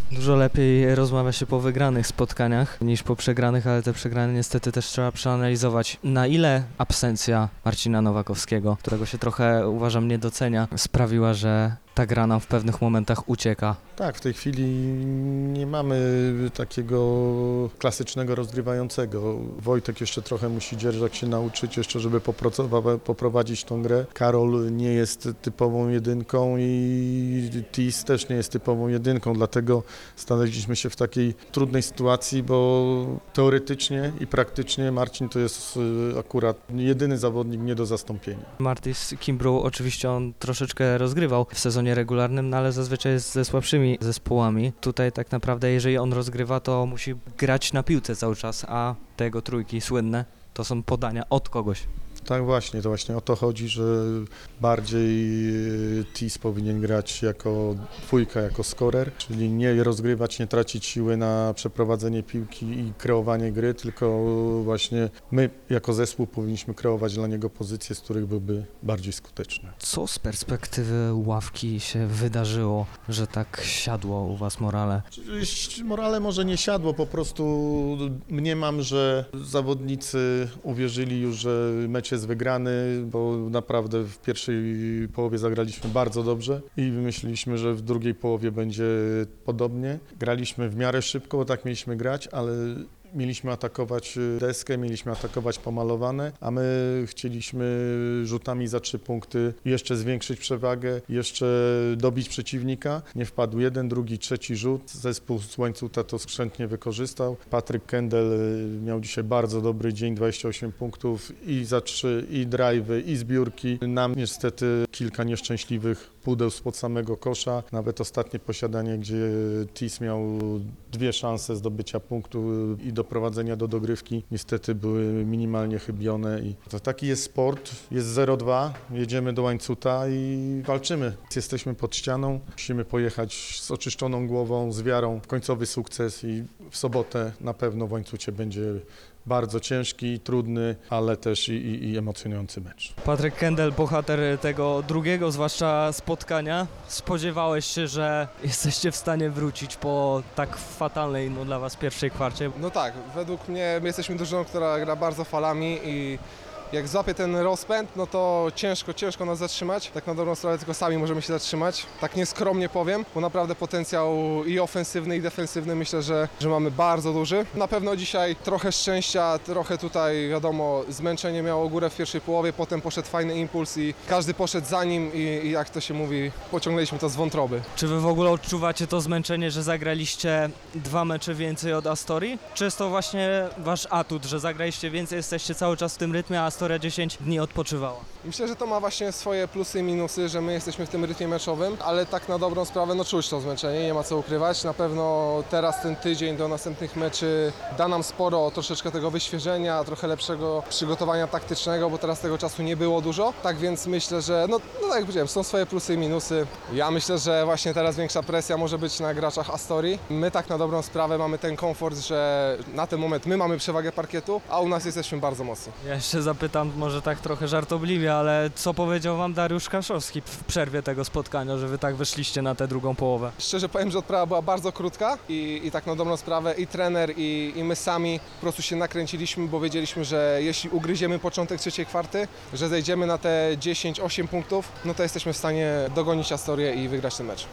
Dużo lepiej rozmawia się po wygranych spotkaniach niż po przegranych, ale te przegrane niestety też trzeba przeanalizować. Na ile absencja Marcina Nowakowskiego, którego się trochę, uważam, nie docenia, sprawiła, że ta gra nam w pewnych momentach ucieka? Tak, w tej chwili nie mamy takiego klasycznego rozgrywającego. Wojtek jeszcze trochę musi dzierżać się nauczyć jeszcze, żeby poprowadzić tą grę. Karol nie jest typową jedynką i Tis też nie jest typową jedynką, dlatego znaleźliśmy się w takiej trudnej sytuacji, bo teoretycznie i praktycznie Marcin to jest akurat jedyny zawodnik nie do zastąpienia. Martis Kimbrough oczywiście on troszeczkę rozgrywał w sezonie regularnym, no ale zazwyczaj jest ze słabszymi zespołami. Tutaj tak naprawdę jeżeli on rozgrywa, to musi grać na piłce cały czas, a te jego trójki słynne to są podania od kogoś. Tak właśnie, to właśnie o to chodzi, że bardziej Tis powinien grać jako dwójka, jako skorer, czyli nie rozgrywać, nie tracić siły na przeprowadzenie piłki i kreowanie gry, tylko właśnie my jako zespół powinniśmy kreować dla niego pozycje, z których byłby bardziej skuteczny. Co z perspektywy ławki się wydarzyło, że tak siadło u was morale? Morale może nie siadło, po prostu mniemam, że zawodnicy uwierzyli już, że mecz jest wygrany, bo naprawdę w pierwszej połowie zagraliśmy bardzo dobrze i myśleliśmy, że w drugiej połowie będzie podobnie. Graliśmy w miarę szybko, bo tak mieliśmy grać, ale mieliśmy atakować deskę, mieliśmy atakować pomalowane, a my chcieliśmy rzutami za 3 punkty jeszcze zwiększyć przewagę, jeszcze dobić przeciwnika. Nie wpadł jeden, drugi, trzeci rzut. Zespół z Łańcuta to skrzętnie wykorzystał. Patryk Kendall miał dzisiaj bardzo dobry dzień, 28 punktów i za 3, i drive'y, i zbiórki. Nam niestety kilka nieszczęśliwych pudeł spod samego kosza. Nawet ostatnie posiadanie, gdzie Tis miał 2 szanse zdobycia punktu i doprowadzenia do dogrywki, niestety były minimalnie chybione. I to taki jest sport, jest 0-2, jedziemy do Łańcuta i walczymy. Jesteśmy pod ścianą, musimy pojechać z oczyszczoną głową, z wiarą w końcowy sukces i w sobotę na pewno w Łańcucie będzie bardzo ciężki, trudny, ale też i emocjonujący mecz. Patryk Kendall, bohater tego drugiego zwłaszcza spotkania. Spodziewałeś się, że jesteście w stanie wrócić po tak fatalnej dla was pierwszej kwarcie? No tak, według mnie my jesteśmy drużyną, która gra bardzo falami i jak złapie ten rozpęd, no to ciężko nas zatrzymać. Tak na dobrą sprawę tylko sami możemy się zatrzymać. Tak nieskromnie powiem, bo naprawdę potencjał i ofensywny, i defensywny myślę, że mamy bardzo duży. Na pewno dzisiaj trochę szczęścia, trochę tutaj wiadomo zmęczenie miało górę w pierwszej połowie, potem poszedł fajny impuls i każdy poszedł za nim i jak to się mówi, pociągnęliśmy to z wątroby. Czy wy w ogóle odczuwacie to zmęczenie, że zagraliście 2 mecze więcej od Astorii? Czy jest to właśnie wasz atut, że zagraliście więcej, jesteście cały czas w tym rytmie, a Astoria 10 dni odpoczywała? Myślę, że to ma właśnie swoje plusy i minusy, że my jesteśmy w tym rytmie meczowym, ale tak na dobrą sprawę no czuć to zmęczenie, nie ma co ukrywać. Na pewno teraz ten tydzień do następnych meczy da nam sporo troszeczkę tego wyświeżenia, trochę lepszego przygotowania taktycznego, bo teraz tego czasu nie było dużo. Tak więc myślę, że no tak jak powiedziałem, są swoje plusy i minusy. Ja myślę, że właśnie teraz większa presja może być na graczach Astorii. My tak na dobrą sprawę mamy ten komfort, że na ten moment my mamy przewagę parkietu, a u nas jesteśmy bardzo mocni. Ja jeszcze zapytam, może tak trochę żartobliwie, ale co powiedział wam Dariusz Kaszowski w przerwie tego spotkania, że wy tak wyszliście na tę drugą połowę? Szczerze powiem, że odprawa była bardzo krótka i tak na dobrą sprawę i trener i my sami po prostu się nakręciliśmy, bo wiedzieliśmy, że jeśli ugryziemy początek trzeciej kwarty, że zejdziemy na te 10-8 punktów, no to jesteśmy w stanie dogonić Astorię i wygrać ten mecz.